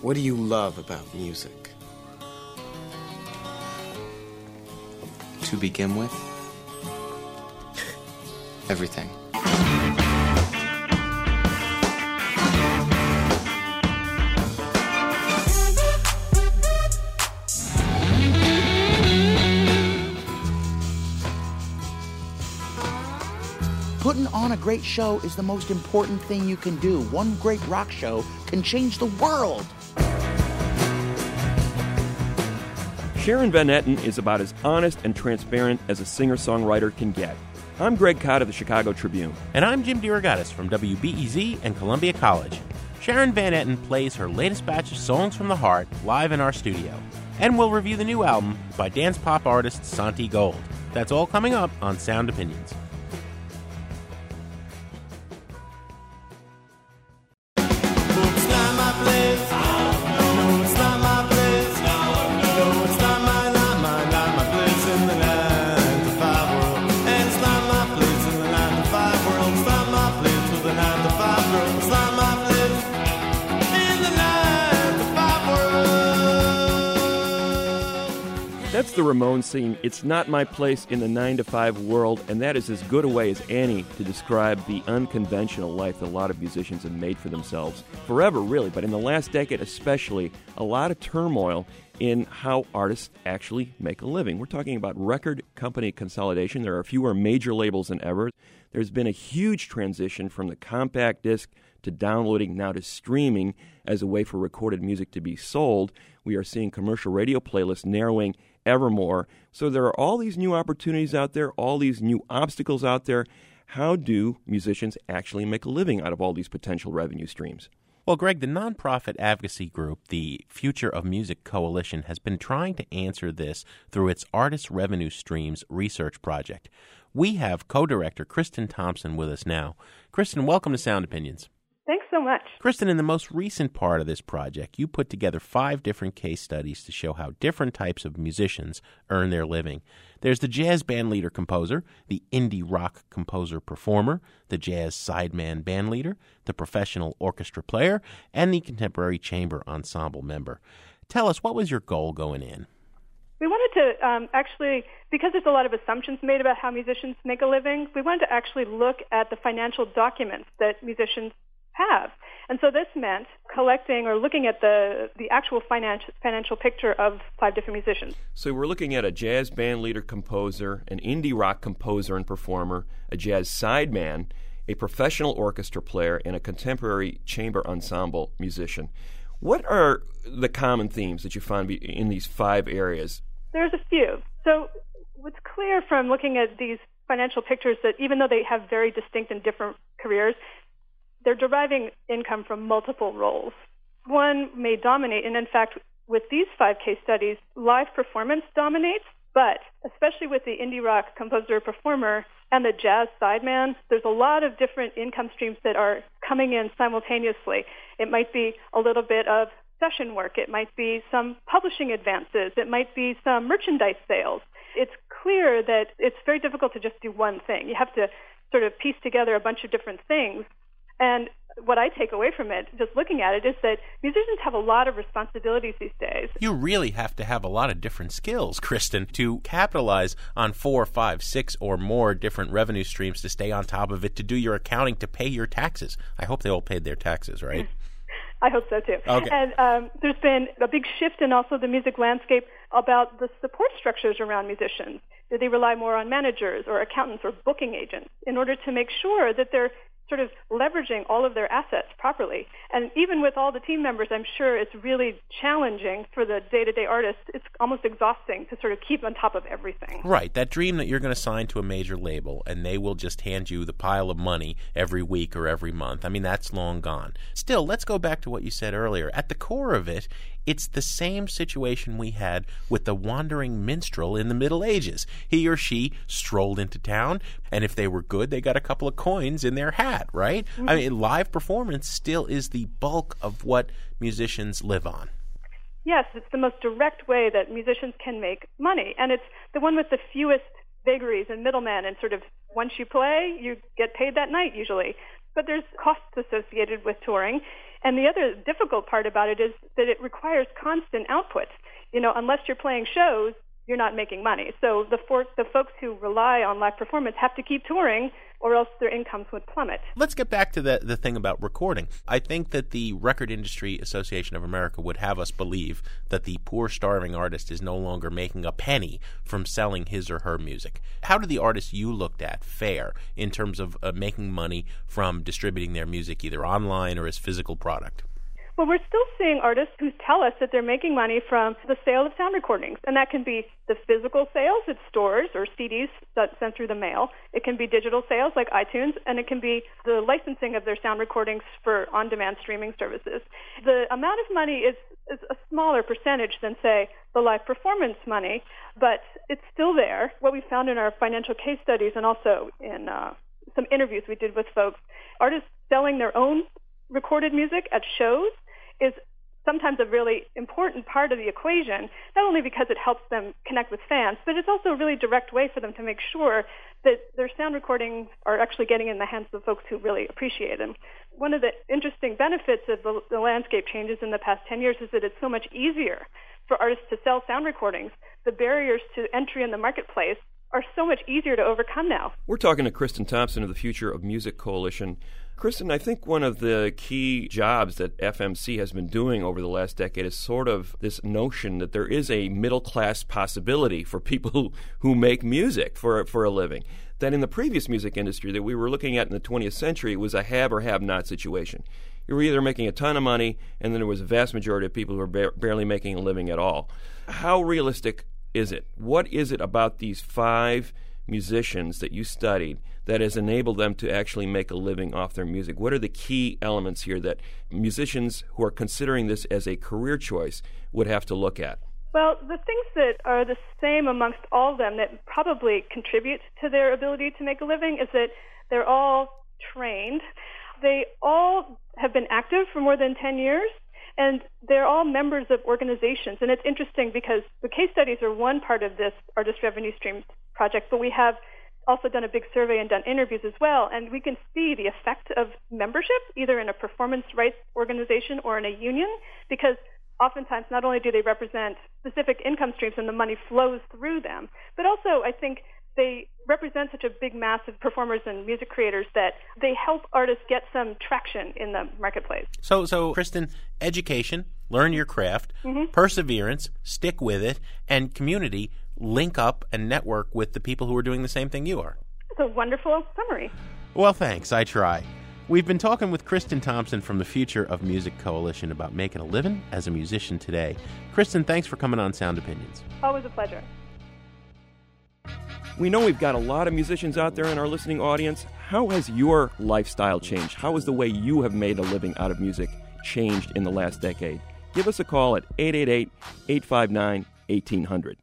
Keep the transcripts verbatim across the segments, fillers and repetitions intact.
What do you love about music? To begin with, everything. Putting on a great show is the most important thing you can do. One great rock show can change the world. Sharon Van Etten is about as honest and transparent as a singer-songwriter can get. I'm Greg Cott of the Chicago Tribune. And I'm Jim DeRogatis from W B E Z and Columbia College. Sharon Van Etten plays her latest batch of songs from the heart live in our studio. And we'll review the new album by dance pop artist Santi Gold. That's all coming up on Sound Opinions. That's the Ramones singing, "It's Not My Place in the nine to five World," and that is as good a way as any to describe the unconventional life that a lot of musicians have made for themselves. Forever, really, but in the last decade especially, a lot of turmoil in how artists actually make a living. We're talking about record company consolidation. There are fewer major labels than ever. There's been a huge transition from the compact disc to downloading, now to streaming as a way for recorded music to be sold. We are seeing commercial radio playlists narrowing ever more. So there are all these new opportunities out there, all these new obstacles out there. How do musicians actually make a living out of all these potential revenue streams? Well, Greg, the nonprofit advocacy group, the Future of Music Coalition, has been trying to answer this through its Artist Revenue Streams research project. We have co-director Kristen Thompson with us now. Kristen, welcome to Sound Opinions. Thanks so much. Kristen, in the most recent part of this project, you put together five different case studies to show how different types of musicians earn their living. There's the jazz band leader composer, the indie rock composer performer, the jazz sideman band leader, the professional orchestra player, and the contemporary chamber ensemble member. Tell us, what was your goal going in? We wanted to um, actually, because there's a lot of assumptions made about how musicians make a living, we wanted to actually look at the financial documents that musicians have. And so this meant collecting or looking at the, the actual financial, financial picture of five different musicians. So we're looking at a jazz band leader composer, an indie rock composer and performer, a jazz sideman, a professional orchestra player, and a contemporary chamber ensemble musician. What are the common themes that you find in these five areas? There's a few. So what's clear from looking at these financial pictures that even though they have very distinct and different careers, they're deriving income from multiple roles. One may dominate, and in fact, with these five case studies, live performance dominates, but especially with the indie rock composer-performer and the jazz sideman, there's a lot of different income streams that are coming in simultaneously. It might be a little bit of session work. It might be some publishing advances. It might be some merchandise sales. It's clear that it's very difficult to just do one thing. You have to sort of piece together a bunch of different things. And what I take away from it, just looking at it, is that musicians have a lot of responsibilities these days. You really have to have a lot of different skills, Kristen, to capitalize on four, five, six, or more different revenue streams, to stay on top of it, to do your accounting, to pay your taxes. I hope they all paid their taxes, right? I hope so, too. Okay. And um, there's been a big shift in also the music landscape about the support structures around musicians. Do they rely more on managers or accountants or booking agents in order to make sure that they're sort of leveraging all of their assets properly? And even with all the team members, I'm sure it's really challenging for the day-to-day artist. It's almost exhausting to sort of keep on top of everything. Right. That dream that you're going to sign to a major label and they will just hand you the pile of money every week or every month. I mean, that's long gone. Still, let's go back to what you said earlier. At the core of it, it's the same situation we had with the wandering minstrel in the Middle Ages. He or she strolled into town, and if they were good, they got a couple of coins in their hat, right? Mm-hmm. I mean, live performance still is the bulk of what musicians live on. Yes, it's the most direct way that musicians can make money, and it's the one with the fewest vagaries and middlemen, and sort of once you play, you get paid that night usually. But there's costs associated with touring. And the other difficult part about it is that it requires constant output. You know, unless you're playing shows, you're not making money. So the, for, the folks who rely on live performance have to keep touring, or else their incomes would plummet. Let's get back to the, the thing about recording. I think that the Record Industry Association of America would have us believe that the poor, starving artist is no longer making a penny from selling his or her music. How do the artists you looked at fare in terms of uh, making money from distributing their music either online or as physical product? Well, we're still seeing artists who tell us that they're making money from the sale of sound recordings, and that can be the physical sales at stores or C Ds sent through the mail. It can be digital sales like iTunes, and it can be the licensing of their sound recordings for on-demand streaming services. The amount of money is, is a smaller percentage than, say, the live performance money, but it's still there. What we found in our financial case studies and also in uh, some interviews we did with folks, artists selling their own recorded music at shows is sometimes a really important part of the equation, not only because it helps them connect with fans, but it's also a really direct way for them to make sure that their sound recordings are actually getting in the hands of folks who really appreciate them. One of the interesting benefits of the, the landscape changes in the past ten years is that it's so much easier for artists to sell sound recordings. The barriers to entry in the marketplace are so much easier to overcome now. We're talking to Kristen Thompson of the Future of Music Coalition. Kristen, I think one of the key jobs that F M C has been doing over the last decade is sort of this notion that there is a middle-class possibility for people who, who make music for, for a living. That in the previous music industry that we were looking at in the twentieth century, it was a have or have-not situation. You were either making a ton of money, and then there was a vast majority of people who were ba- barely making a living at all. How realistic is it? What is it about these five musicians that you studied that has enabled them to actually make a living off their music? What are the key elements here that musicians who are considering this as a career choice would have to look at? Well, the things that are the same amongst all of them that probably contribute to their ability to make a living is that they're all trained. They all have been active for more than ten years. And they're all members of organizations. And it's interesting because the case studies are one part of this artist revenue stream project, but we have also done a big survey and done interviews as well. And we can see the effect of membership, either in a performance rights organization or in a union, because oftentimes not only do they represent specific income streams and the money flows through them, but also I think they represent such a big mass of performers and music creators that they help artists get some traction in the marketplace. So, so Kristen, education, learn your craft, mm-hmm. perseverance, stick with it, and community, link up and network with the people who are doing the same thing you are. It's a wonderful summary. Well, thanks. I try. We've been talking with Kristen Thompson from the Future of Music Coalition about making a living as a musician today. Kristen, thanks for coming on Sound Opinions. Always a pleasure. We know we've got a lot of musicians out there in our listening audience. How has your lifestyle changed? How has the way you have made a living out of music changed in the last decade? Give us a call at eight eight eight, eight five nine, one eight hundred.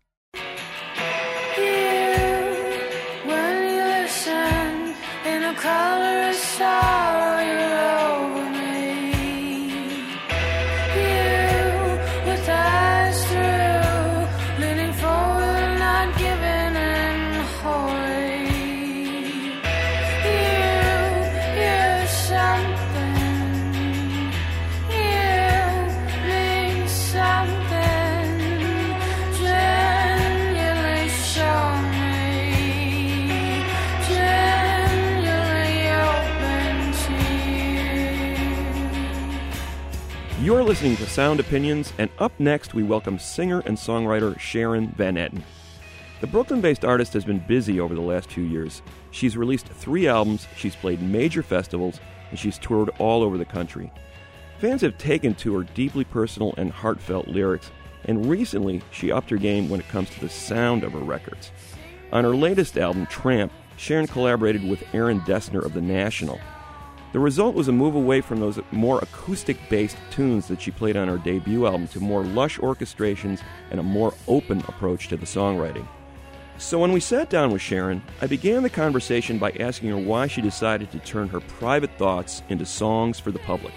You're listening to Sound Opinions, and up next we welcome singer and songwriter Sharon Van Etten. The Brooklyn-based artist has been busy over the last few years. She's released three albums, she's played major festivals, and she's toured all over the country. Fans have taken to her deeply personal and heartfelt lyrics, and recently she upped her game when it comes to the sound of her records. On her latest album, Tramp, Sharon collaborated with Aaron Dessner of The National. The result was a move away from those more acoustic-based tunes that she played on her debut album to more lush orchestrations and a more open approach to the songwriting. So when we sat down with Sharon, I began the conversation by asking her why she decided to turn her private thoughts into songs for the public.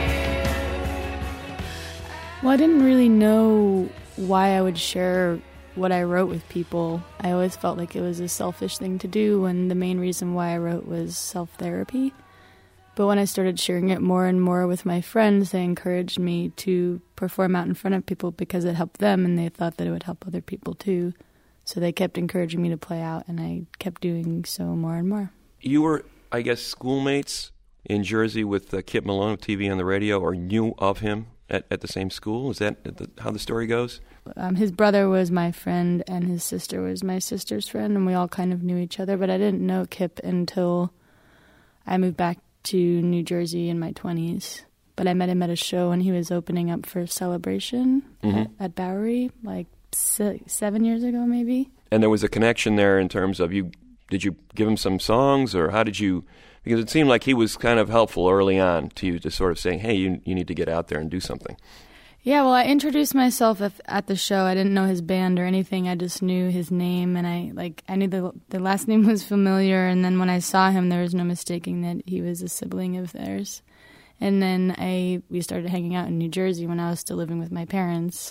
Well, I didn't really know why I would share what I wrote with people. I always felt like it was a selfish thing to do when the main reason why I wrote was self-therapy. But when I started sharing it more and more with my friends, they encouraged me to perform out in front of people because it helped them, and they thought that it would help other people too. So they kept encouraging me to play out, and I kept doing so more and more. You were, I guess, schoolmates in Jersey with uh, Kip Malone of T V on the Radio, or knew of him at, at the same school? Is that the, how the story goes? Um, his brother was my friend, and his sister was my sister's friend, and we all kind of knew each other. But I didn't know Kip until I moved back to New Jersey in my twenties. But I met him at a show when he was opening up for Celebration mm-hmm. at, at Bowery, like se- seven years ago maybe. And there was a connection there in terms of you. Did you give him some songs, or how did you? Because it seemed like he was kind of helpful early on to you, to sort of saying, hey, you you need to get out there and do something. Yeah, well, I introduced myself at, at the show. I didn't know his band or anything. I just knew his name, and I like I knew the the last name was familiar. And then when I saw him, there was no mistaking that he was a sibling of theirs. And then I we started hanging out in New Jersey when I was still living with my parents.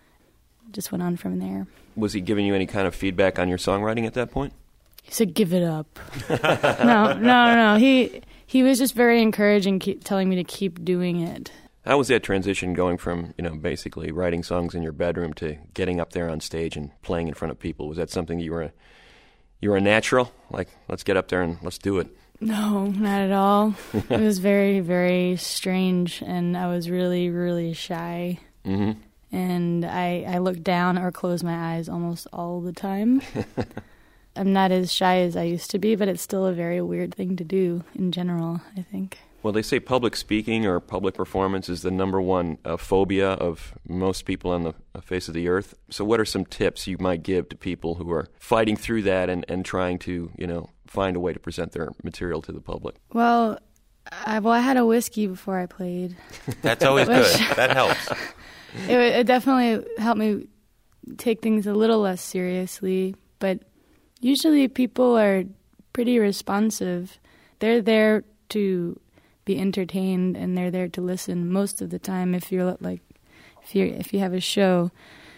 Just went on from there. Was he giving you any kind of feedback on your songwriting at that point? He said, "Give it up." no, no, no. He he was just very encouraging, keep telling me to keep doing it. How was that transition going from, you know, basically writing songs in your bedroom to getting up there on stage and playing in front of people? Was that something you were a, you were a natural? Like, let's get up there and let's do it. No, not at all. It was very, very strange, and I was really, really shy. Mm-hmm. And I, I looked down or closed my eyes almost all the time. I'm not as shy as I used to be, but it's still a very weird thing to do in general, I think. Well, they say public speaking or public performance is the number one uh, phobia of most people on the face of the earth. So what are some tips you might give to people who are fighting through that and, and trying to, you know, find a way to present their material to the public? Well, I, well, I had a whiskey before I played. That's always good. That helps. It, it definitely helped me take things a little less seriously, but usually people are pretty responsive. They're there to be entertained, and they're there to listen most of the time if you're like if you if you have a show.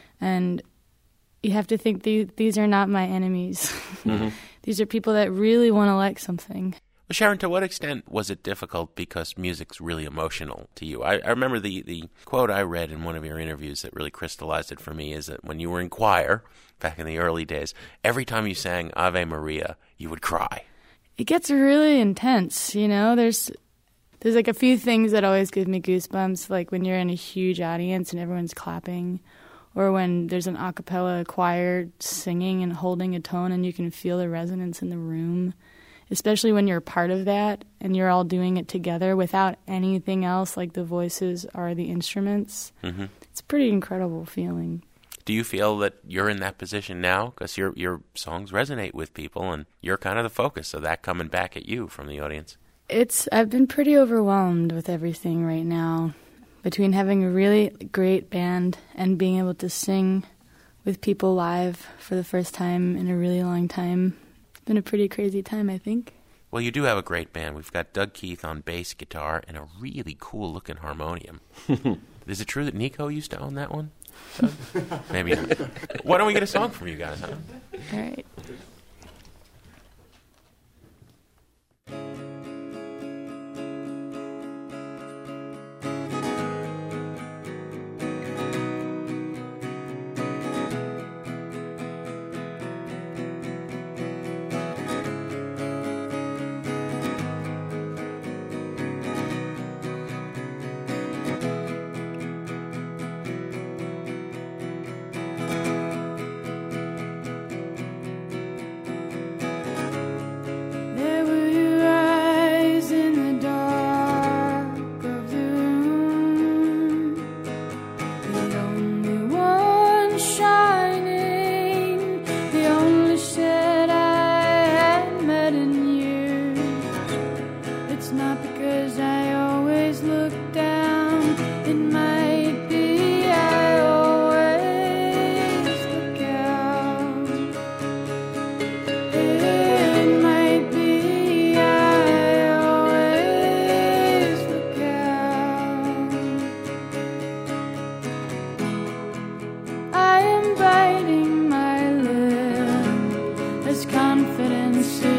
And you have to think these, these are not my enemies. Mm-hmm. These are people that really want to like something. Well, Sharon, to what extent was it difficult because music's really emotional to you? I, I remember the, the quote I read in one of your interviews that really crystallized it for me is that when you were in choir back in the early days, every time you sang Ave Maria, you would cry. It gets really intense, you know. There's there's like a few things that always give me goosebumps, like when you're in a huge audience and everyone's clapping, or when there's an a cappella choir singing and holding a tone and you can feel the resonance in the room, especially when you're part of that and you're all doing it together without anything else, like the voices are the instruments. Mm-hmm. It's a pretty incredible feeling. Do you feel that you're in that position now? Because your your songs resonate with people, and you're kind of the focus of that coming back at you from the audience. It's I've been pretty overwhelmed with everything right now. Between having a really great band and being able to sing with people live for the first time in a really long time, it's been a pretty crazy time, I think. Well, you do have a great band. We've got Doug Keith on bass guitar and a really cool-looking harmonium. Is it true that Nico used to own that one? So, maybe not. Why don't we get a song from you guys, huh? All right.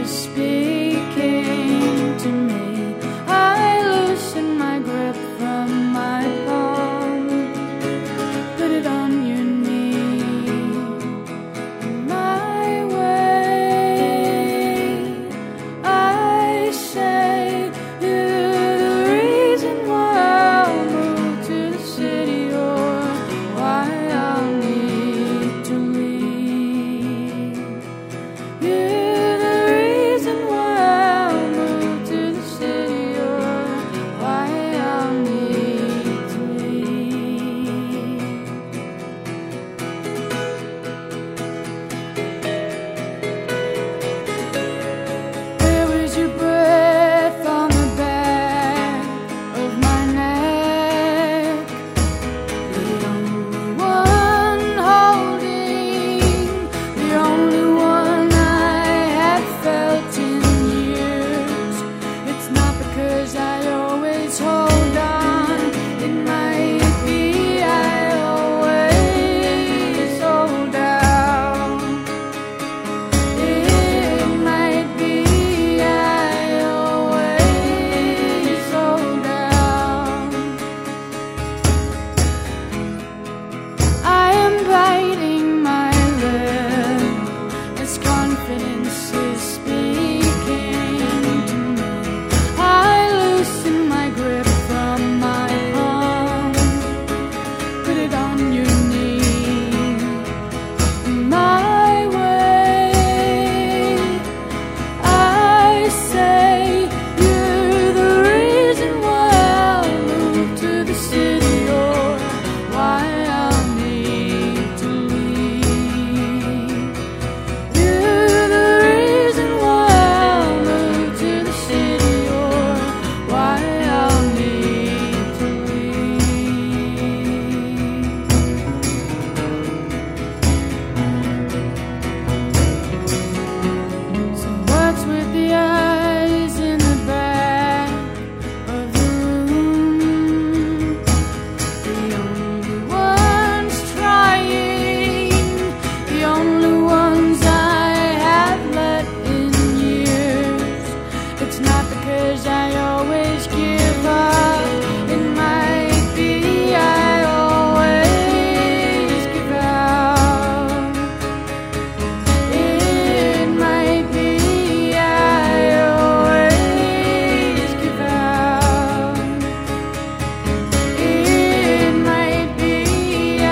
is speaking to me. I loosen my grip from my palm, put it on your knee. My way, I say, you're the reason why I'll move to the city or why I'll need to leave. You're the reason why I'll move to the city or why I'll need to leave. Where was your breath on the back of my neck? The only one holding, the only one I have felt in years. It's not because I always hold on. It might be I always hold out. It might be I always hold out. I am biting my lip as confidence is speaking to me. I loosen my grip from my palm, put it on your knee. My way, I say, you're the reason why I'll move to the city or why I'll need to leave. You're the reason why I'll move to the city or why I'll need to leave. So what's with the eyes in the back of the room? The only ones trying, the only ones I have let in years. It's not because I always give up. It might be I always give out. It might be I always give out. It might be I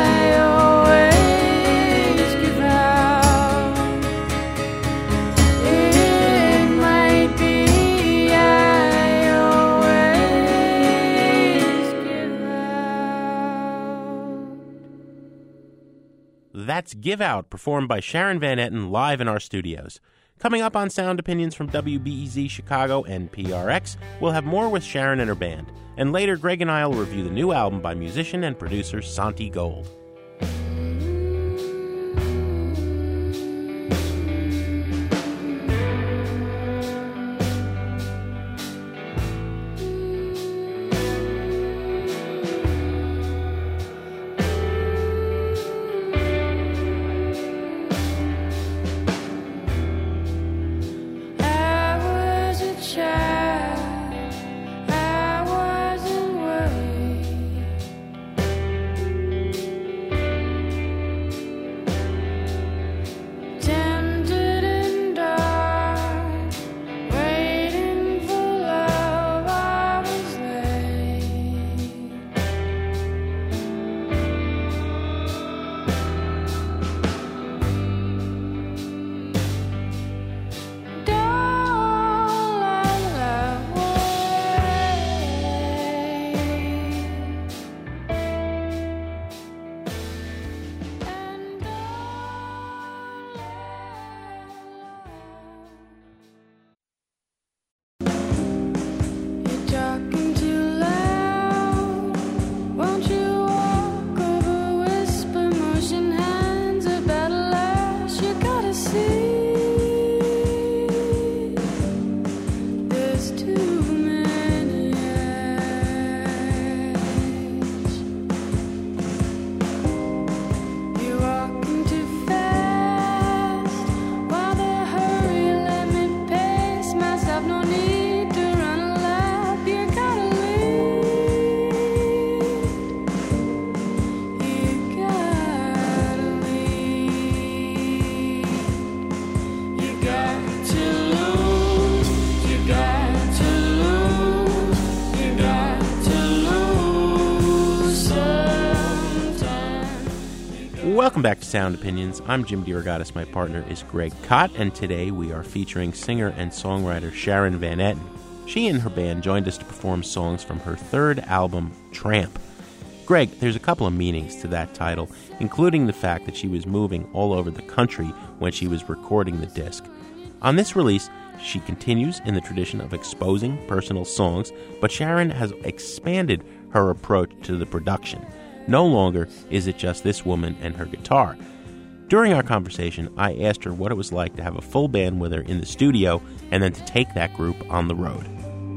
always give out. It might be I always give out. That's Give Out, performed by Sharon Van Etten live in our studios. Coming up on Sound Opinions from W B E Z Chicago and P R X, we'll have more with Sharon and her band. And later, Greg and I will review the new album by musician and producer Santi Gold. I was a child, I wasn't worried. Welcome back to Sound Opinions. I'm Jim DeRogatis. My partner is Greg Kot, and today we are featuring singer and songwriter Sharon Van Etten. She and her band joined us to perform songs from her third album, Tramp. Greg, there's a couple of meanings to that title, including the fact that she was moving all over the country when she was recording the disc. On this release, she continues in the tradition of exposing personal songs, but Sharon has expanded her approach to the production. No longer is it just this woman and her guitar. During our conversation, I asked her what it was like to have a full band with her in the studio and then to take that group on the road.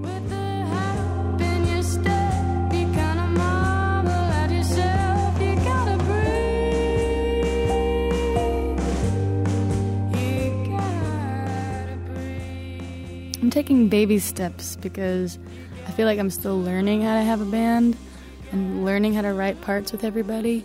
I'm taking baby steps because I feel like I'm still learning how to have a band and learning how to write parts with everybody.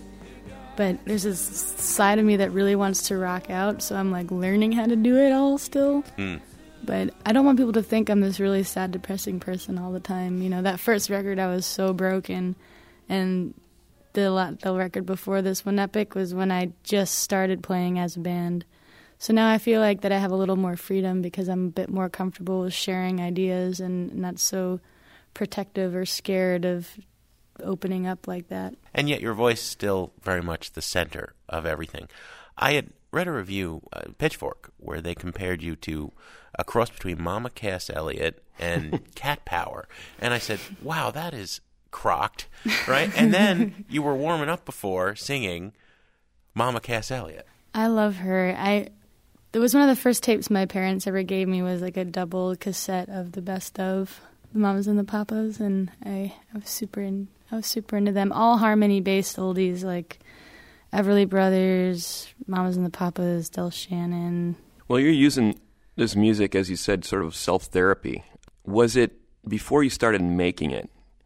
But there's this side of me that really wants to rock out, so I'm like learning how to do it all still. Mm. But I don't want people to think I'm this really sad, depressing person all the time. You know, that first record I was so broken, and the the record before this one, Epic, was when I just started playing as a band. So now I feel like that I have a little more freedom because I'm a bit more comfortable with sharing ideas and not so protective or scared of opening up like that. And yet your voice is still very much the center of everything. I had read a review, uh, Pitchfork, where they compared you to a cross between Mama Cass Elliot and Cat Power. And I said, wow, that is crocked, right? And then you were warming up before singing Mama Cass Elliot. I love her. I... It was one of the first tapes my parents ever gave me, was like a double cassette of the best of the Mamas and the Papas, and I, I was super in, I was super into them. All harmony-based oldies like Everly Brothers, Mamas and the Papas, Del Shannon. Well, you're using this music, as you said, sort of self-therapy. Was it, before you started making it,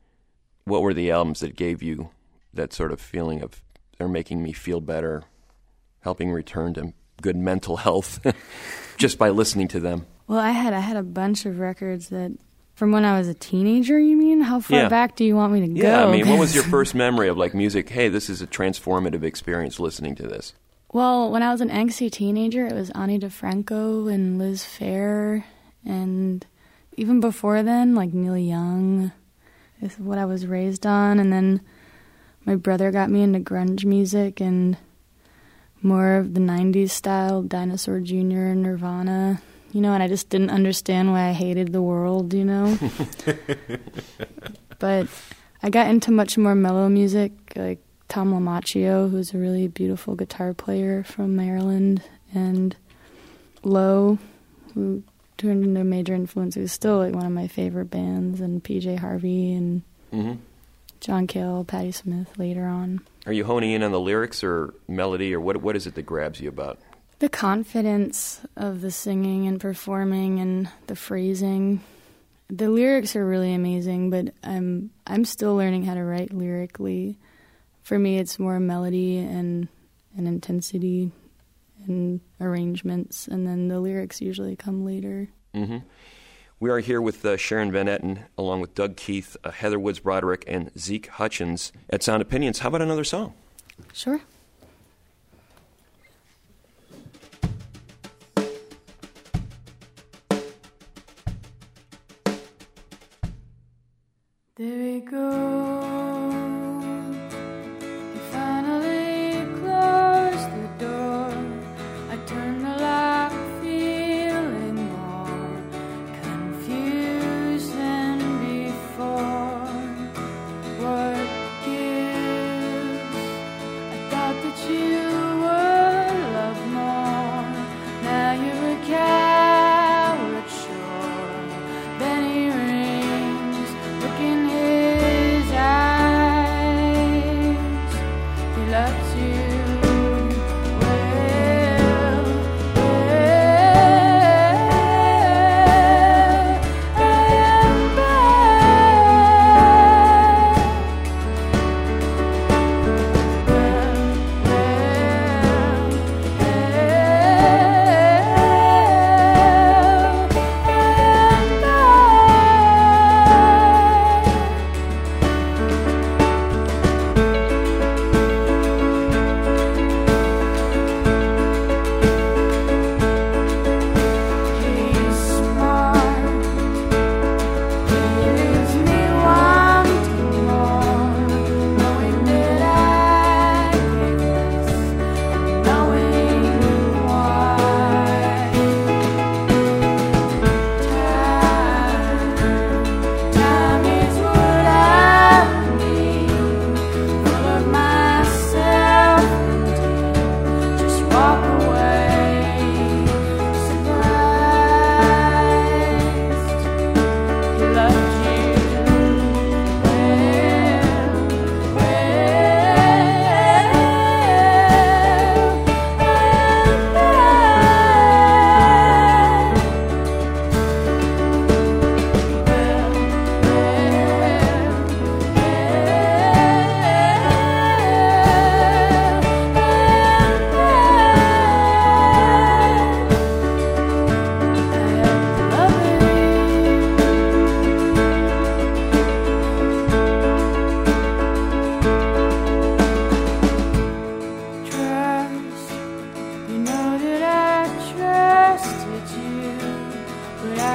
what were the albums that gave you that sort of feeling of, they're making me feel better, helping return to good mental health just by listening to them? Well, I had I had a bunch of records that, from when I was a teenager, you mean? How far yeah. back do you want me to go? Yeah, I mean, what was your first memory of like music? Hey, this is a transformative experience listening to this. Well, when I was an angsty teenager, it was Ani DeFranco and Liz Phair, and even before then, like Neil Young is what I was raised on. And then my brother got me into grunge music and more of the nineties style, Dinosaur Junior, Nirvana, you know, and I just didn't understand why I hated the world, you know. But I got into much more mellow music, like Tom LaMacchio, who's a really beautiful guitar player from Maryland, and Low, who turned into a major influence, who's still like one of my favorite bands, and P J Harvey, and mm-hmm. John Cale, Patti Smith later on. Are you honing in on the lyrics or melody, or what? What is it that grabs you about? The confidence of the singing and performing and the phrasing. The lyrics are really amazing, but I'm I'm still learning how to write lyrically. For me, it's more melody and, and intensity and arrangements, and then the lyrics usually come later. Mm-hmm. We are here with uh, Sharon Van Etten, along with Doug Keith, uh, Heather Woods Broderick, and Zeke Hutchins at Sound Opinions. How about another song? Sure. There we go. He finally closed the door. I turned the lock, feeling more confused than before. What gives? I thought that you would love more. Now you're a coward, sure. Benny rings, looking his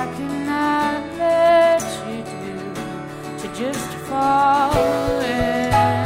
What can I let you do to just fall in?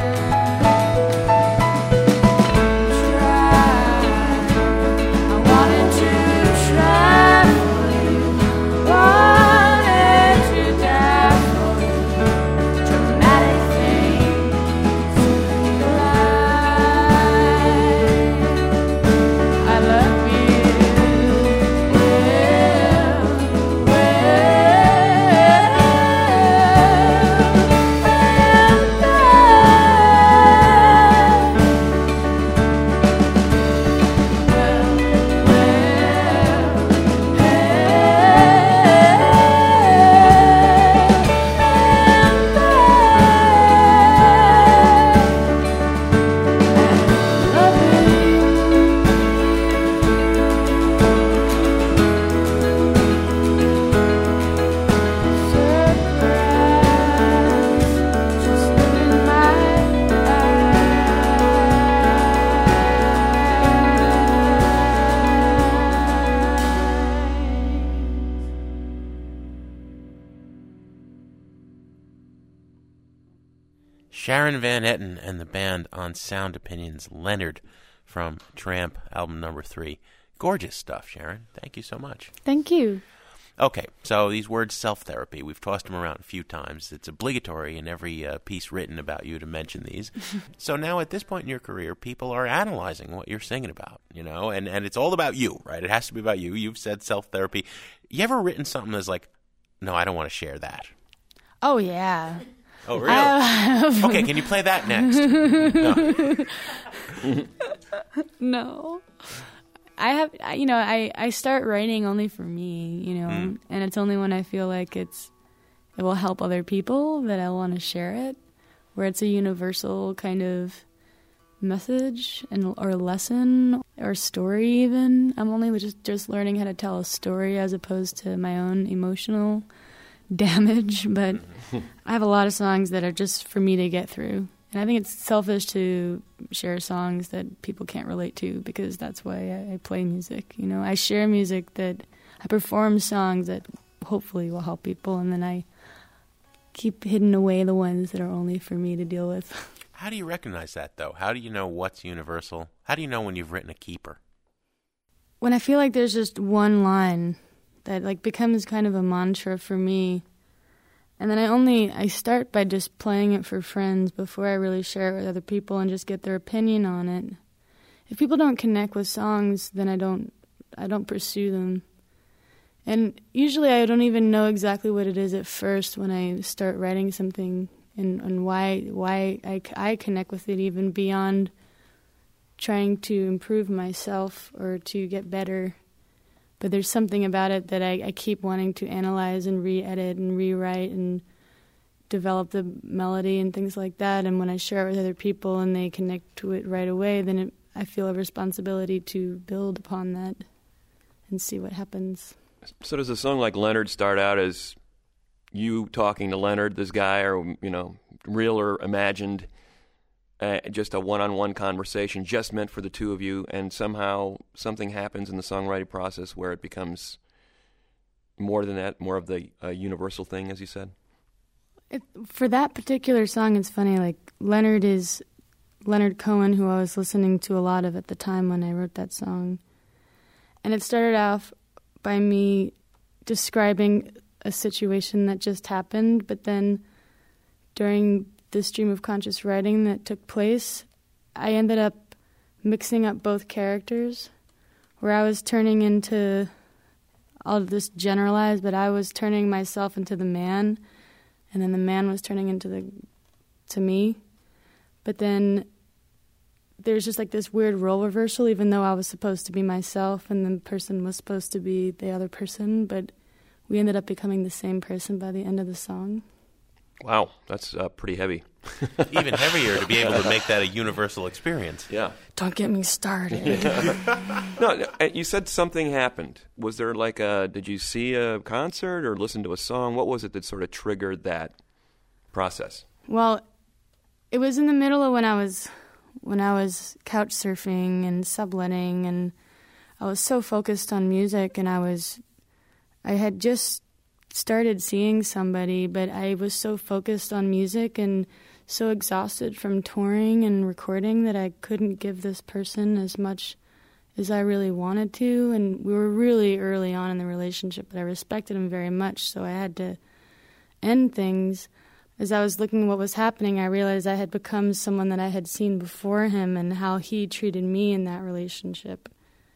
Sharon Van Etten and the band on Sound Opinions, Leonard from Tramp, album number three. Gorgeous stuff, Sharon. Thank you so much. Thank you. Okay, so these words self-therapy, we've tossed them around a few times. It's obligatory in every uh, piece written about you to mention these. So now at this point in your career, people are analyzing what you're singing about, you know, and, and it's all about you, right? It has to be about you. You've said self-therapy. You ever written something that's like, no, I don't want to share that? Oh, yeah. Oh, really? Okay, can you play that next? No. No. I have, you know, I, I start writing only for me, you know, mm. and it's only when I feel like it's, it will help other people that I want to share it, where it's a universal kind of message and or lesson or story even. I'm only just, just learning how to tell a story as opposed to my own emotional damage, but I have a lot of songs that are just for me to get through. And I think it's selfish to share songs that people can't relate to, because that's why I, I play music. You know, I share music that I perform songs that hopefully will help people, and then I keep hidden away the ones that are only for me to deal with. How do you recognize that, though? How do you know what's universal? How do you know when you've written a keeper? When I feel like there's just one line that like becomes kind of a mantra for me. And then I only, I start by just playing it for friends before I really share it with other people and just get their opinion on it. If people don't connect with songs, then I don't, I don't pursue them. And usually I don't even know exactly what it is at first when I start writing something, and, and why, why I, I connect with it even beyond trying to improve myself or to get better. But there's something about it that I, I keep wanting to analyze and re-edit and rewrite and develop the melody and things like that. And when I share it with other people and they connect to it right away, then it, I feel a responsibility to build upon that and see what happens. So does a song like Leonard start out as you talking to Leonard, this guy, or, you know, real or imagined, Uh, just a one-on-one conversation just meant for the two of you, and somehow something happens in the songwriting process where it becomes more than that, more of the uh, universal thing, as you said? It, for that particular song, it's funny, like, Leonard is Leonard Cohen, who I was listening to a lot of at the time when I wrote that song. And it started off by me describing a situation that just happened, but then during the stream of conscious writing that took place, I ended up mixing up both characters, where I was turning into, I'll just generalize, but I was turning myself into the man, and then the man was turning into the, to me. But then there's just like this weird role reversal, even though I was supposed to be myself and the person was supposed to be the other person, but we ended up becoming the same person by the end of the song. Wow, that's uh, pretty heavy. Even heavier to be able to make that a universal experience. Yeah. Don't get me started. No, you said something happened. Was there like a, did you see a concert or listen to a song? What was it that sort of triggered that process? Well, it was in the middle of when I was when I was couch surfing and subletting, and I was so focused on music, and I was I had just started seeing somebody, but I was so focused on music and so exhausted from touring and recording that I couldn't give this person as much as I really wanted to. And we were really early on in the relationship, but I respected him very much, so I had to end things. As I was looking at what was happening, I realized I had become someone that I had seen before him and how he treated me in that relationship.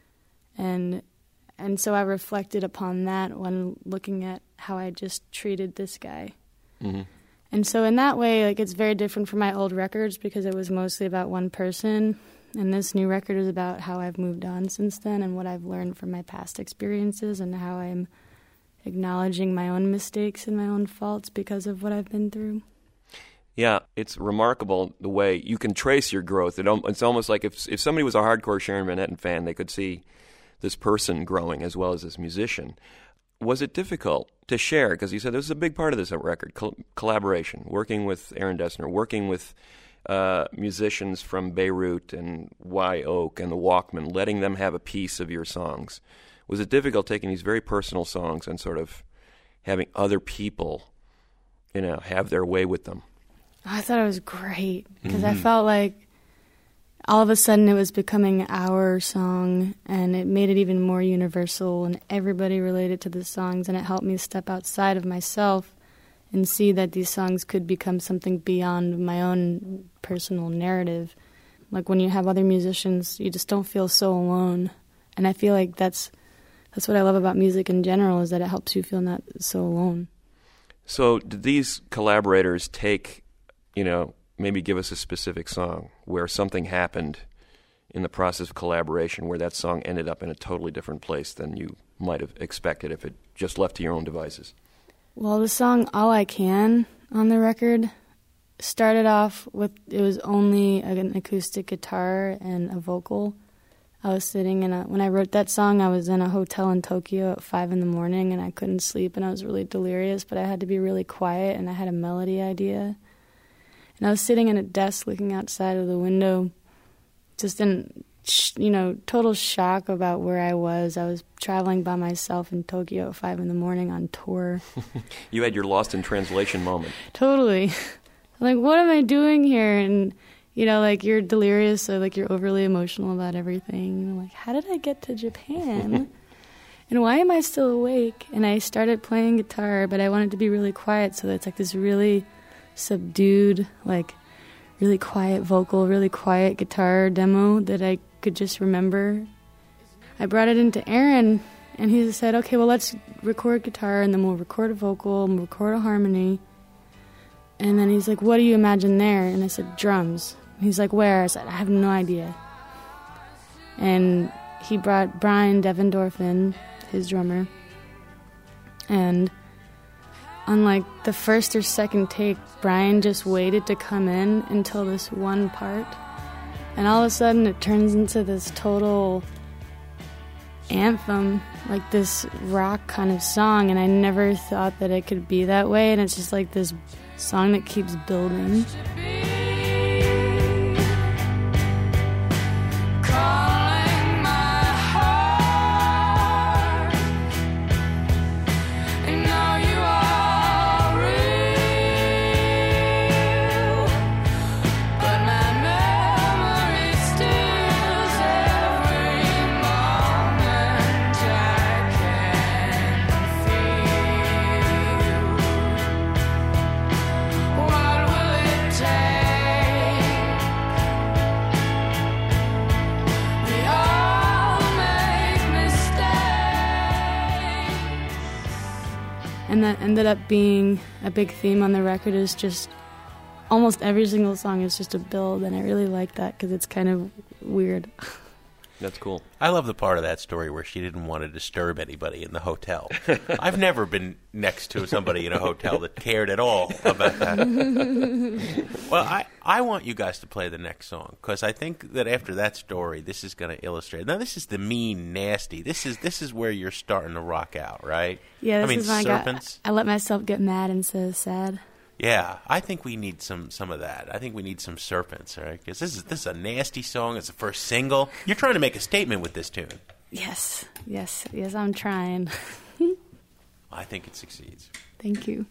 And and so I reflected upon that when looking at how I just treated this guy. Mm-hmm. And so in that way, like, it's very different from my old records because it was mostly about one person. And this new record is about how I've moved on since then and what I've learned from my past experiences and how I'm acknowledging my own mistakes and my own faults because of what I've been through. Yeah, it's remarkable the way you can trace your growth. It, it's almost like if if somebody was a hardcore Sharon Van Etten fan, they could see this person growing as well as this musician. Was it difficult to share? Because you said this is a big part of this record, col- collaboration, working with Aaron Dessner, working with uh, musicians from Beirut and Y Oak and the Walkmen, letting them have a piece of your songs. Was it difficult taking these very personal songs and sort of having other people, you know, have their way with them? I thought it was great because Mm-hmm. I felt like all of a sudden it was becoming our song, and it made it even more universal, and everybody related to the songs, and it helped me step outside of myself and see that these songs could become something beyond my own personal narrative. Like when you have other musicians, you just don't feel so alone, and I feel like that's that's what I love about music in general, is that it helps you feel not so alone. So did these collaborators take, you know, maybe give us a specific song where something happened in the process of collaboration where that song ended up in a totally different place than you might have expected if it just left to your own devices? Well, the song All I Can on the record started off with, it was only an acoustic guitar and a vocal. I was sitting in a, when I wrote that song, I was in a hotel in Tokyo at five in the morning and I couldn't sleep and I was really delirious, but I had to be really quiet and I had a melody idea. And I was sitting in a desk looking outside of the window, just in, you know, total shock about where I was. I was traveling by myself in Tokyo at five in the morning on tour. You had your lost in translation moment. Totally. Like, what am I doing here? And, you know, like, you're delirious, so, like, you're overly emotional about everything. And I'm like, how did I get to Japan? And why am I still awake? And I started playing guitar, but I wanted to be really quiet, so it's like this really subdued, like really quiet vocal, really quiet guitar demo that I could just remember. I brought it into Aaron, and he said, okay, well, let's record guitar, and then we'll record a vocal, and we'll record a harmony. And then he's like, what do you imagine there? And I said, drums. And he's like, where? I said, I have no idea. And he brought Brian Devendorf in, his drummer, and on like the first or second take, Brian just waited to come in until this one part. And all of a sudden it turns into this total anthem, like this rock kind of song. And I never thought that it could be that way. And it's just like this song that keeps building. And that ended up being a big theme on the record, is just almost every single song is just a build, and I really like that because it's kind of weird. That's cool. I love the part of that story where she didn't want to disturb anybody in the hotel. I've never been next to somebody in a hotel that cared at all about that. Well, I, I want you guys to play the next song, because I think that after that story, this is going to illustrate. Now, this is the mean, nasty. This is this is where you're starting to rock out, right? Yeah, this I mean, is when serpents. I, got, I let myself get mad and so sad. Yeah, I think we need some, some of that. I think we need some serpents, all right? Because this is this is a nasty song. It's the first single. You're trying to make a statement with this tune. Yes, yes, yes, I'm trying. I think it succeeds. Thank you.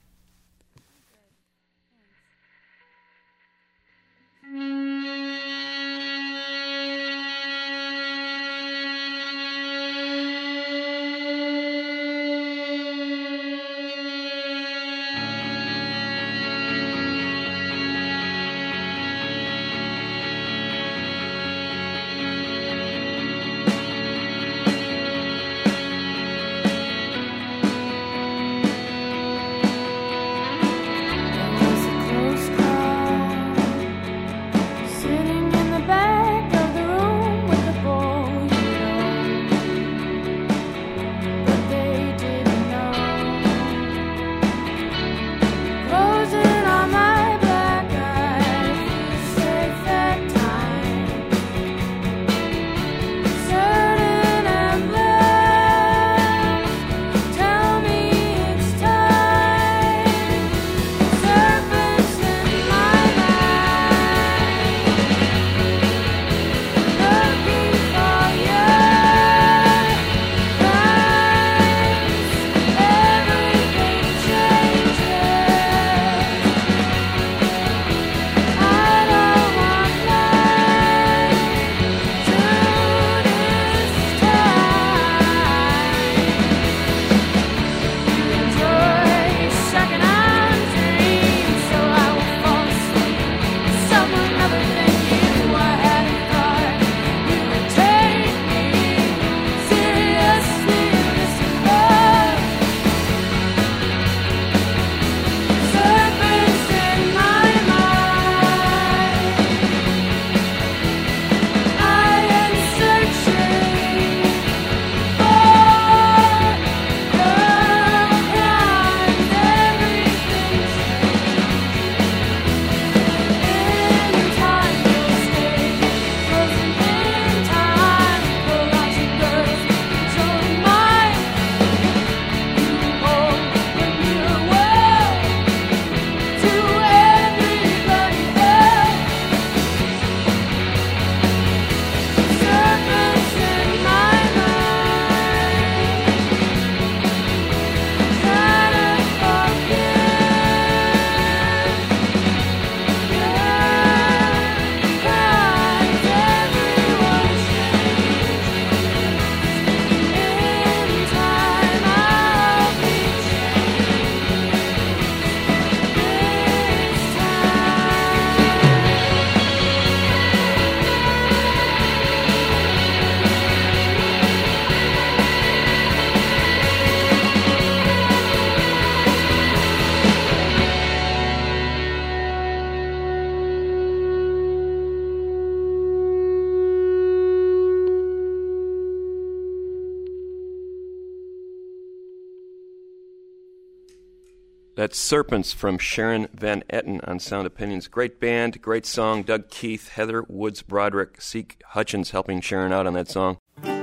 That's Serpents from Sharon Van Etten on Sound Opinions. Great band, great song. Doug Keith, Heather Woods Broderick, Seek Hutchins helping Sharon out on that song.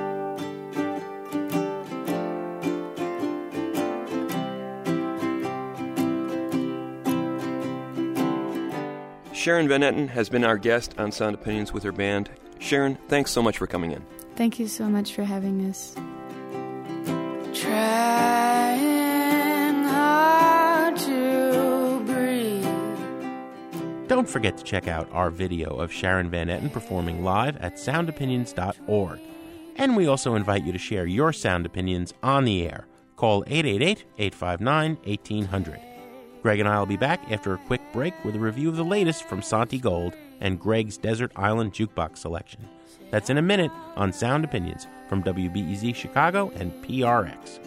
Sharon Van Etten has been our guest on Sound Opinions with her band. Sharon, thanks so much for coming in. Thank you so much for having us. Trying hard to breathe. Don't forget to check out our video of Sharon Van Etten performing live at sound opinions dot org. And we also invite you to share your sound opinions on the air. Call eight eight eight, eight five nine, one eight hundred. Greg and I will be back after a quick break with a review of the latest from Santi Gold and Greg's Desert Island Jukebox selection. That's in a minute on Sound Opinions from W B E Z Chicago and P R X.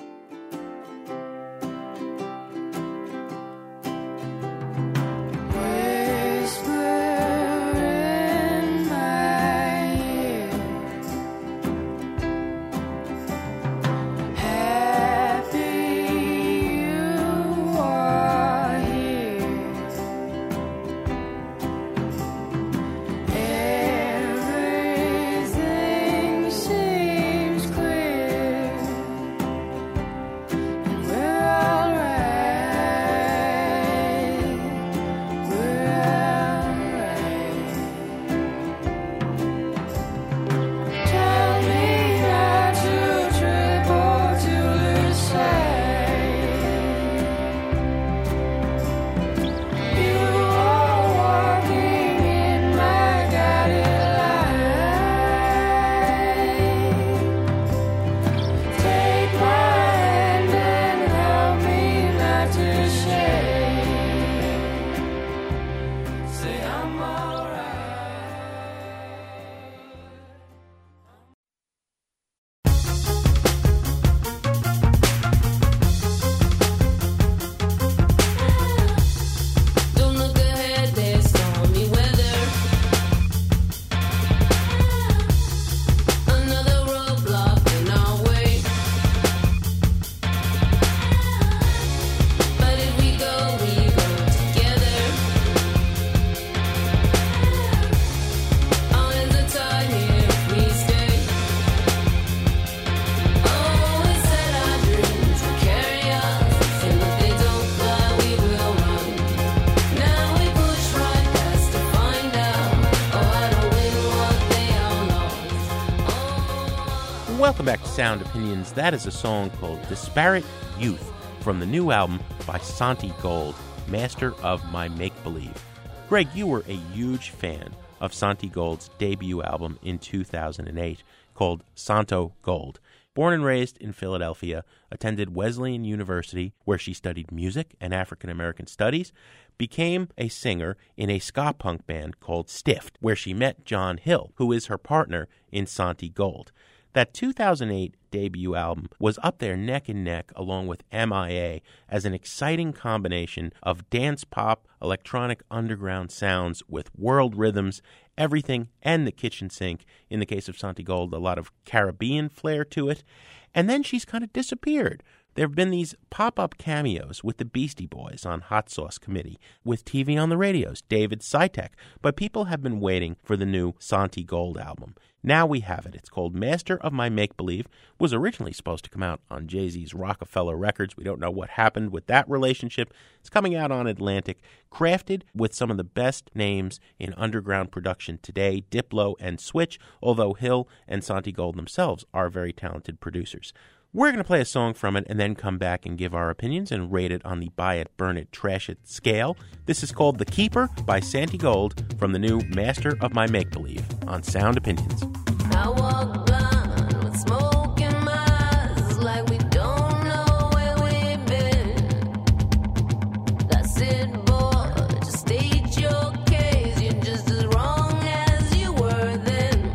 Sound Opinions. That is a song called Disparate Youth from the new album by Santi Gold, Master of My Make-Believe. Greg, you were a huge fan of Santi Gold's debut album in two thousand eight called Santo Gold. Born and raised in Philadelphia, attended Wesleyan University where she studied music and African American studies, became a singer in a ska punk band called Stiffed, where she met John Hill, who is her partner in Santi Gold. That two thousand eight debut album was up there neck and neck along with M I A as an exciting combination of dance pop, electronic underground sounds with world rhythms, everything, and the kitchen sink. In the case of Santi Gold, a lot of Caribbean flair to it. And then she's kind of disappeared. There have been these pop-up cameos with the Beastie Boys on Hot Sauce Committee, with T V on the radios, David Sitek, but people have been waiting for the new Santi Gold album. Now we have it. It's called Master of My Make-Believe. Was originally supposed to come out on Jay-Z's Rockefeller Records. We don't know what happened with that relationship. It's coming out on Atlantic, crafted with some of the best names in underground production today, Diplo and Switch, although Hill and Santi Gold themselves are very talented producers. We're going to play a song from it and then come back and give our opinions and rate it on the buy it, burn it, trash it scale. This is called The Keeper by Santi Gold from the new Master of My Make-Believe on Sound Opinions. I walk blind with smoke in my eyes, like we don't know where we've been. That's it, boy, just state your case. You're just as wrong as you were then.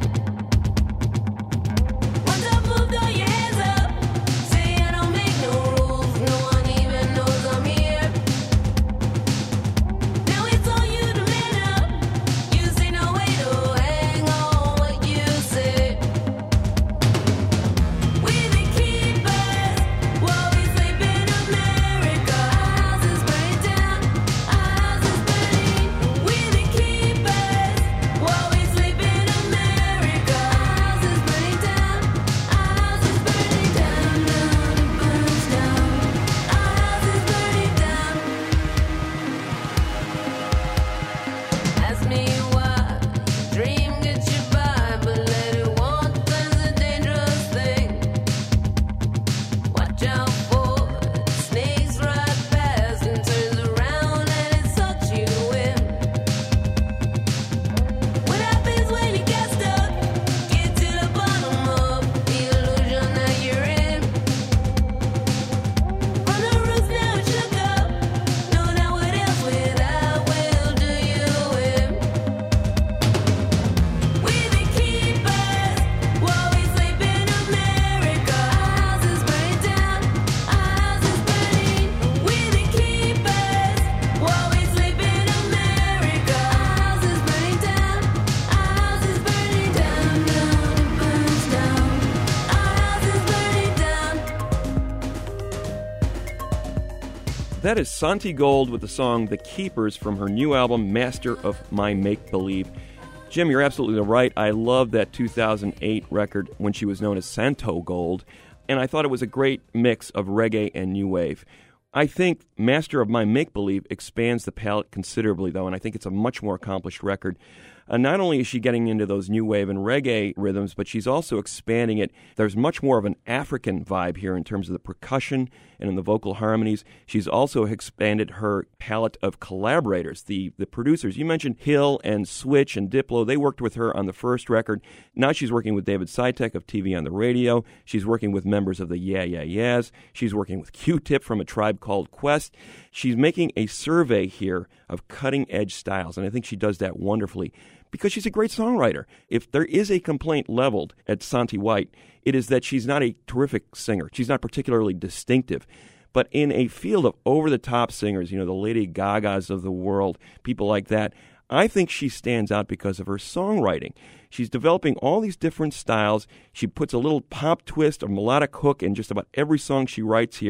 Once I moved all your hands up, say I don't make no rules, no one even knows I'm here. Now it's on you to man up. You say no way to hang on what you say. We the keepers, while we sleep in America. Ours is burning down, ours is burning. We the keepers, while we sleep in America. Ours is burning down, ours is burning down, down, it burns down. Ours is burning down. Ask me why dream gets you by, but let it walk, that's a dangerous thing. Watch out for it, snakes right past and turns around and it sucks you in. What happens when you get stuck? Get to the bottom of the illusion that you're in. From the roots now it shook up. No, now what else without will do you in? We the keepers, while we sleep in America. Ours is burning down, ours is burning. We the keepers, while we sleep in America. Ours is burning down, ours is burning down, down, it burns down. Ours is burning down. That is Santi Gold with the song The Keepers from her new album, Master of My Make-Believe. Jim, you're absolutely right. I love that two thousand eight record when she was known as Santo Gold, and I thought it was a great mix of reggae and new wave. I think Master of My Make-Believe expands the palette considerably, though, and I think it's a much more accomplished record. Uh, not only is she getting into those new wave and reggae rhythms, but she's also expanding it. There's much more of an African vibe here in terms of the percussion and in the vocal harmonies. She's also expanded her palette of collaborators, the, the producers. You mentioned Hill and Switch and Diplo. They worked with her on the first record. Now she's working with David Sitek of T V on the Radio. She's working with members of the Yeah Yeah Yeahs. She's working with Q-Tip from A Tribe Called Quest. She's making a survey here of cutting-edge styles, and I think she does that wonderfully, because she's a great songwriter. If there is a complaint leveled at Santi White, it is that she's not a terrific singer. She's not particularly distinctive. But in a field of over-the-top singers, you know, the Lady Gagas of the world, people like that, I think she stands out because of her songwriting. She's developing all these different styles. She puts a little pop twist, a melodic hook in just about every song she writes here.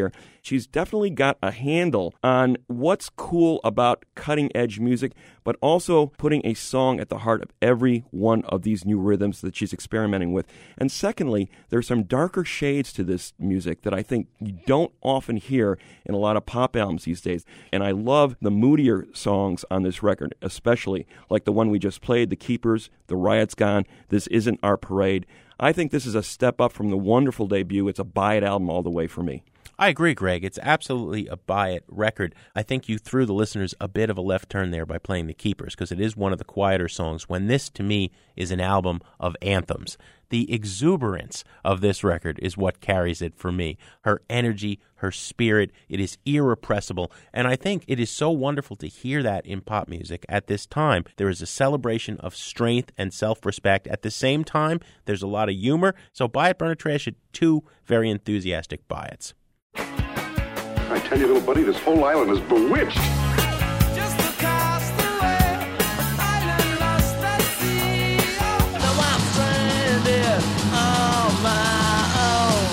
She's definitely got a handle on what's cool about cutting-edge music, but also putting a song at the heart of every one of these new rhythms that she's experimenting with. And secondly, there's some darker shades to this music that I think you don't often hear in a lot of pop albums these days. And I love the moodier songs on this record, especially like the one we just played, The Keepers, The Riot's Gone, This Isn't Our Parade. I think this is a step up from the wonderful debut. It's a buy-it album all the way for me. I agree, Greg. It's absolutely a buy-it record. I think you threw the listeners a bit of a left turn there by playing The Keepers, because it is one of the quieter songs, when this, to me, is an album of anthems. The exuberance of this record is what carries it for me. Her energy, her spirit, it is irrepressible. And I think it is so wonderful to hear that in pop music at this time. There is a celebration of strength and self-respect. At the same time, there's a lot of humor. So buy it, burn it, trash it, two very enthusiastic buy-its. I tell you, little buddy, this whole island is bewitched. Just across the way, island lost at sea. Now I'm stranded on my own.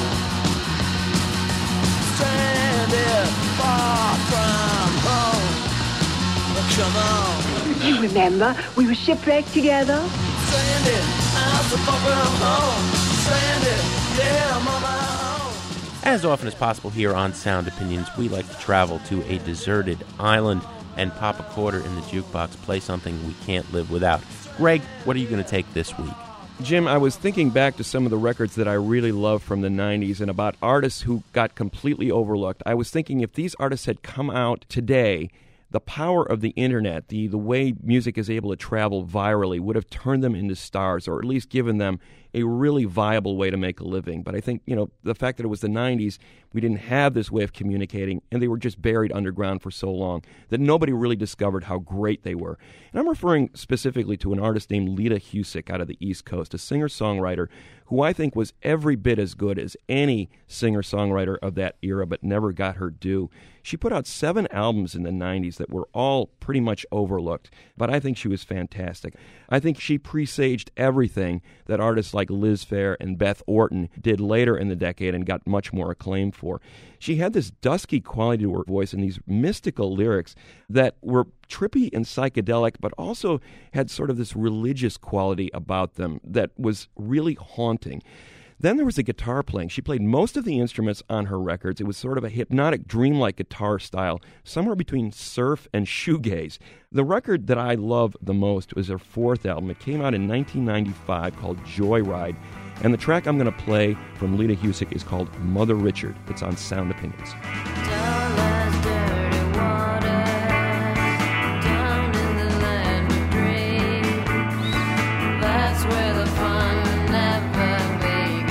Stranded far from home. Come on. You remember, we were shipwrecked together. Stranded, I'm so far from home. Stranded, yeah, I'm on my own. As often as possible here on Sound Opinions, we like to travel to a deserted island and pop a quarter in the jukebox, play something we can't live without. Greg, what are you going to take this week? Jim, I was thinking back to some of the records that I really love from the nineties and about artists who got completely overlooked. I was thinking if these artists had come out today, the power of the internet, the, the way music is able to travel virally, would have turned them into stars, or at least given them a really viable way to make a living. But I think, you know, the fact that it was the nineties, we didn't have this way of communicating, and they were just buried underground for so long that nobody really discovered how great they were. And I'm referring specifically to an artist named Lita Husick out of the East Coast, a singer-songwriter who I think was every bit as good as any singer-songwriter of that era, but never got her due. She put out seven albums in the nineties that were all pretty much overlooked, but I think she was fantastic. I think she presaged everything that artists like Liz Phair and Beth Orton did later in the decade and got much more acclaim for. She had this dusky quality to her voice and these mystical lyrics that were trippy and psychedelic, but also had sort of this religious quality about them that was really haunting. Then there was the guitar playing. She played most of the instruments on her records. It was sort of a hypnotic, dreamlike guitar style, somewhere between surf and shoegaze. The record that I love the most was her fourth album. It came out in nineteen ninety-five called Joyride, and the track I'm going to play from Lita Husick is called Mother Richard. It's on Sound Opinions. Down lies dirty water, down in the land of dreams. That's where the fun never begins.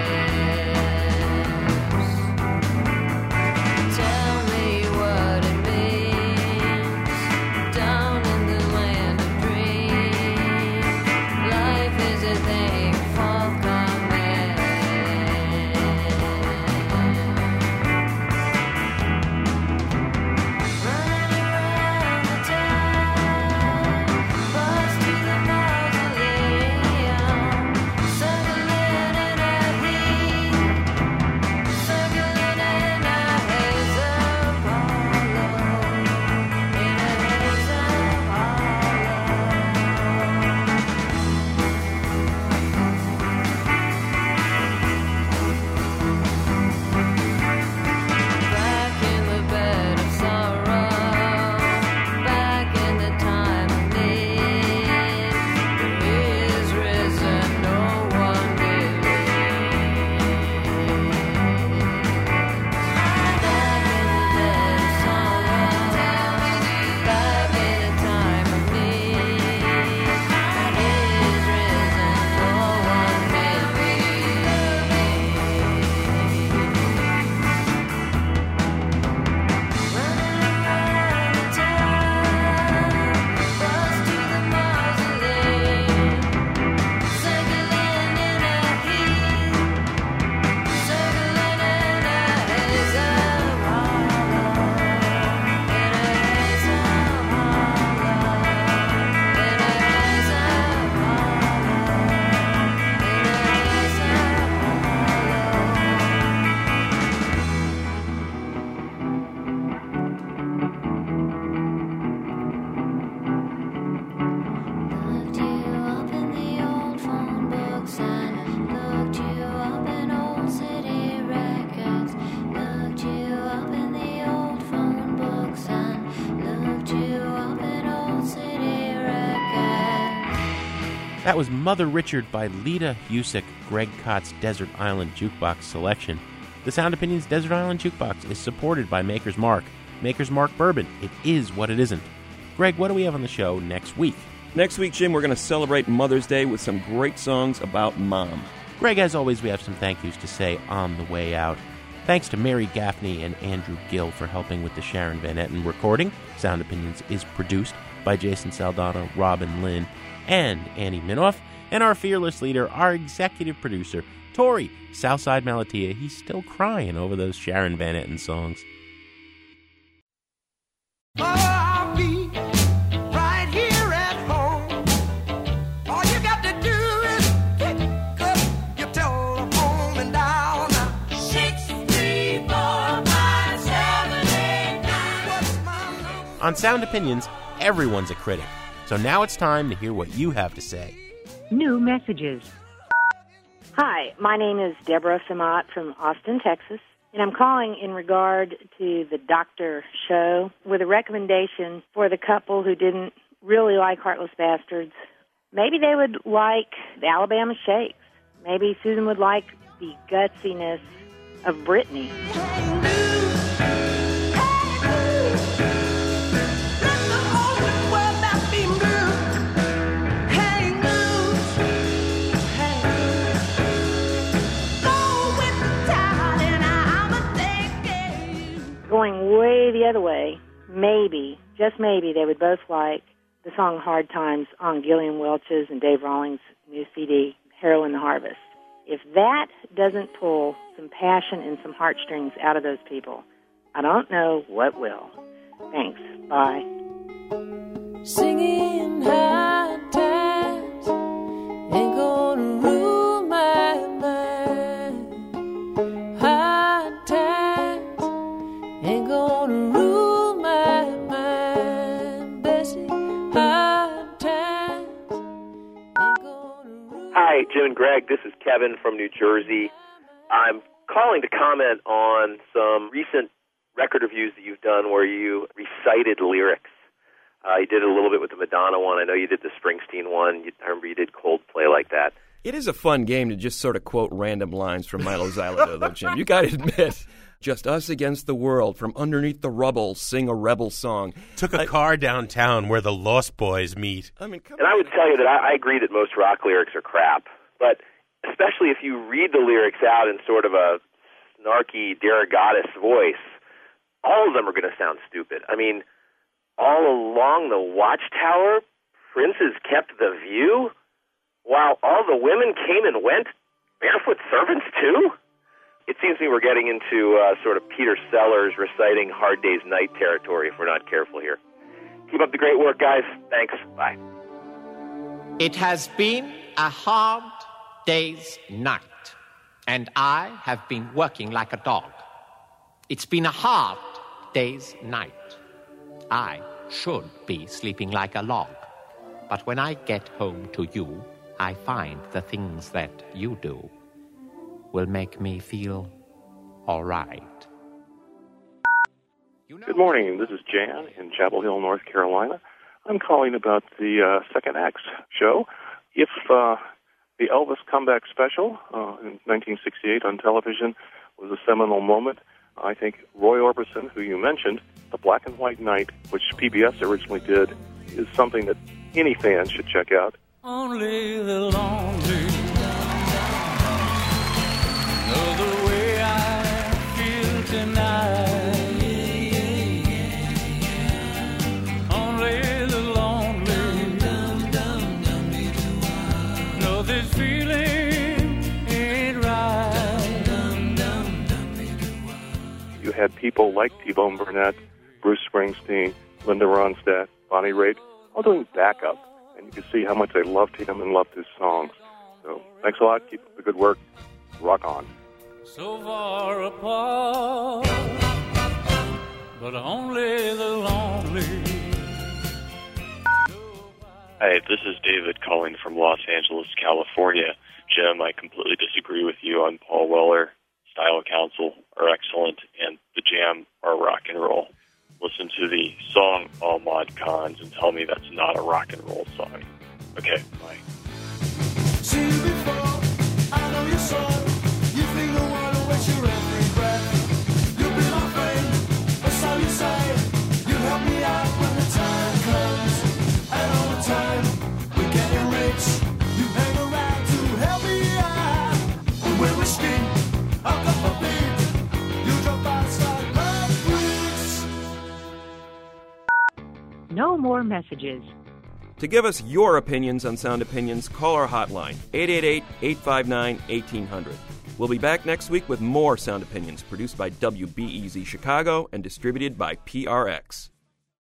Tell me what it means. Down in the land of dreams, life is a thing for coming. That was Mother Richard by Lita Husick, Greg Kott's Desert Island Jukebox selection. The Sound Opinions Desert Island Jukebox is supported by Maker's Mark. Maker's Mark Bourbon. It is what it isn't. Greg, what do we have on the show next week? Next week, Jim, we're going to celebrate Mother's Day with some great songs about Mom. Greg, as always, we have some thank yous to say on the way out. Thanks to Mary Gaffney and Andrew Gill for helping with the Sharon Van Etten recording. Sound Opinions is produced by Jason Saldana, Robin Lynn, and Annie Minoff. And our fearless leader, our executive producer, Tori Southside Malatia. He's still crying over those Sharon Van Etten songs. I'll be right here at home. All you got to do is pick up your telephone and dial now. Six, three, four, five, seven, eight, nine. What's my number? On Sound Opinions, everyone's a critic. So now it's time to hear what you have to say. New messages. Hi, my name is Deborah Samat from Austin, Texas, and I'm calling in regard to the Doctor show with a recommendation for the couple who didn't really like Heartless Bastards. Maybe they would like the Alabama Shakes. Maybe Susan would like the gutsiness of Britney. Going way the other way, maybe, just maybe, they would both like the song Hard Times on Gillian Welch's and Dave Rawlings' new C D, Heroin the Harvest. If that doesn't pull some passion and some heartstrings out of those people, I don't know what will. Thanks. Bye. Singing hard times ain't gonna rule my mind. Hard times ain't gonna rule my mind, Bessie. Hard times ain't gonna rule. Hi, Jim and Greg. This is Kevin from New Jersey. I'm calling to comment on some recent record reviews that you've done where you recited lyrics. Uh, you did it a little bit with the Madonna one. I know you did the Springsteen one. You, I remember you did Coldplay like that. It is a fun game to just sort of quote random lines from Milo Xyloto, though, Jim. You got to admit, just us against the world, from underneath the rubble, sing a rebel song. Took a I, car downtown where the Lost Boys meet. I mean, come and on. I would tell you that I, I agree that most rock lyrics are crap, but especially if you read the lyrics out in sort of a snarky, Derogatis voice, all of them are going to sound stupid. I mean, all along the watchtower, princes kept the view, while all the women came and went, barefoot servants too? It seems to me we're getting into uh, sort of Peter Sellers reciting Hard Day's Night territory if we're not careful here. Keep up the great work, guys. Thanks. Bye. It has been a hard day's night, and I have been working like a dog. It's been a hard day's night. I should be sleeping like a log. But when I get home to you, I find the things that you do will make me feel all right. Good morning. This is Jan in Chapel Hill, North Carolina. I'm calling about the uh, Second Acts show. If uh, the Elvis comeback special uh, in nineteen sixty-eight on television was a seminal moment, I think Roy Orbison, who you mentioned, The Black and White Night, which P B S originally did, is something that any fan should check out. Only the lonely know the way I feel tonight. Only the lonely know this feeling ain't right. You had people like T-Bone Burnett, Bruce Springsteen, Linda Ronstadt, Bonnie Raitt, all doing backup. And you can see how much they loved him and loved his songs. So thanks a lot. Keep up the good work. Rock on. So far apart, but only the lonely. Hi, this is David calling from Los Angeles, California. Jim, I completely disagree with you on Paul Weller. Style Council are excellent, and the Jam are rock and roll. Listen to the song All Mod Cons and tell me that's not a rock and roll song. Okay, bye. seen you before. I know you saw it. You think the world will waste your every breath. You'll be my friend, that's all you say. You help me out when the time comes. And all the time, we're getting rich. You hang around to help me out. And we're risking a couple of feet. You drop outside love weeks. No more messages. To give us your opinions on Sound Opinions, call our hotline, eight eight eight, eight five nine, one eight hundred. We'll be back next week with more Sound Opinions, produced by W B E Z Chicago and distributed by P R X.